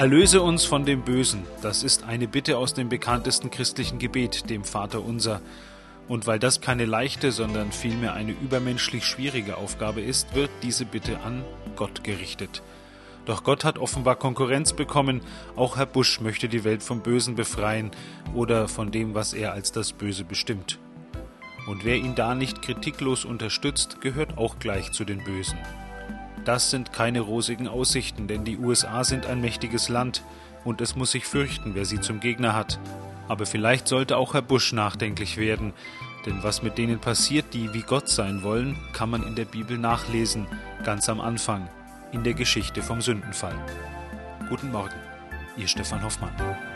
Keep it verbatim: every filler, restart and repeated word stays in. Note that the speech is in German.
Erlöse uns von dem Bösen, das ist eine Bitte aus dem bekanntesten christlichen Gebet, dem Vaterunser. Und weil das keine leichte, sondern vielmehr eine übermenschlich schwierige Aufgabe ist, wird diese Bitte an Gott gerichtet. Doch Gott hat offenbar Konkurrenz bekommen, auch Herr Busch möchte die Welt vom Bösen befreien oder von dem, was er als das Böse bestimmt. Und wer ihn da nicht kritiklos unterstützt, gehört auch gleich zu den Bösen. Das sind keine rosigen Aussichten, denn die U S A sind ein mächtiges Land und es muss sich fürchten, wer sie zum Gegner hat. Aber vielleicht sollte auch Herr Busch nachdenklich werden, denn was mit denen passiert, die wie Gott sein wollen, kann man in der Bibel nachlesen, ganz am Anfang, in der Geschichte vom Sündenfall. Guten Morgen, Ihr Stefan Hoffmann.